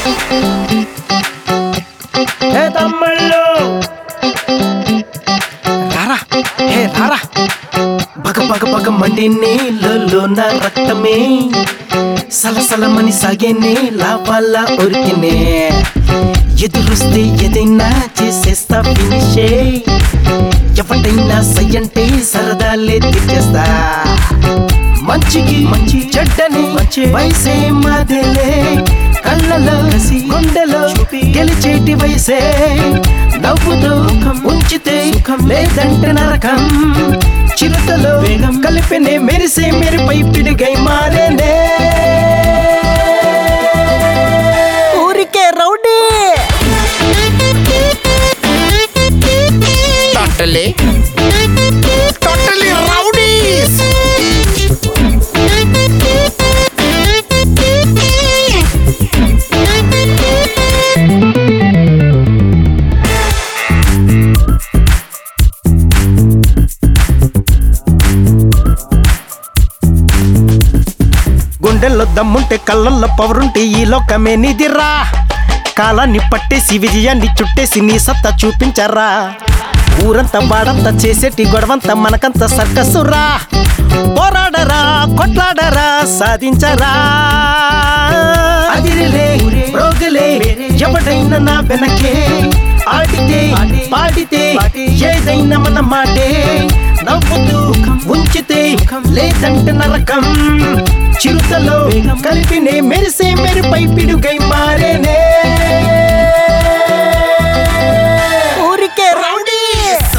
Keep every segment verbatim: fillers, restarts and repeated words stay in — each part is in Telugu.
హే తమ్ముళ్ళు రారా, హే రారా. బగ బగ బగ మండి నీళ్ళలో నా రక్తమే సలసలమని సాగేనే లావాల ఉరికినే. ఎదురుస్తే ఏదైనా చేసేస్తా ఫినిషే. ఎవటైనా సయ్యంటే సరదాలే తీర్చేస్తా. మంచికి మంచి చెడ్డని వయసే మాదేలే. కళ్ళలో కసి గుండెలో గెలిచేటి వయసే. నవ్వుతో ఉంచితే లేదంటే నరకం. చిరుతలో కలిపినే మెరిసే మెరుపై పిడుగై మారేనే. ఊరికే రౌడీ Totally, totally rowdies. గుండెల్లో దమ్ముంటే కళ్ళల్లో పవరుంటే ఈ లోకమే నిదిరా. కాలాన్ని పట్టేసి విజయాన్ని చుట్టేసి నీ సత్తా చూపించరా. ఊరంతా వాడంతా చేసేటి గొడవంతా మనకంత సర్కసురా. పోరాడరా కొట్లాడరా సాధించరా. అదిరిలే రోగలే ఎవడైనా నా వెనకే. ఆడితే పాడితే ఏదైనా మన మాటే. నవ్వుతూ ఉంచితే లేదంటే నరకం. చిరుతలో కలిపినే మెరిసే మెరుపై పిడుగై మారేనే. ఊరికే రౌడీస్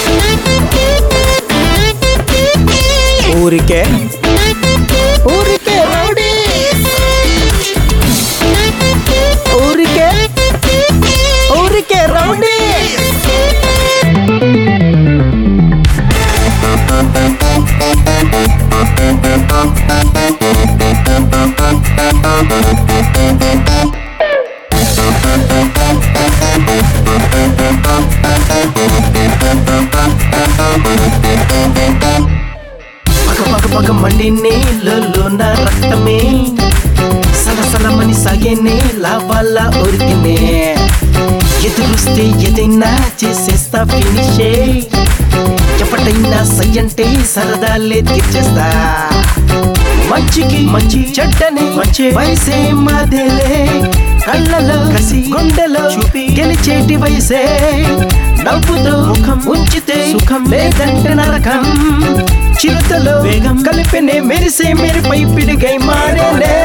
ఊరికే ఊరికే రౌడీస్ ఊరికే ఊరికే రౌడీస్. పగ పగ పగ మండి నీళ్ళలో నా రక్తమే సలసలమని సాగేనే లావాల ఉరికినే. ఎదురుస్తే ఏదైనా చేసేస్తా ఫినిషే. ఎవటైనా సయ్యంటే సరదాలే తీర్చేస్తా. మంచికి మంచి చెడ్డని వయసే మాదేలే. కళ్ళలో కసి గుండెలో గెలిచేటి వయసే. నవ్వుతో ఉంచితే లేదంటే నరకం. చిరుతలో కలిపినే మెరిసే మెరుపై పిడుగై మారేనే.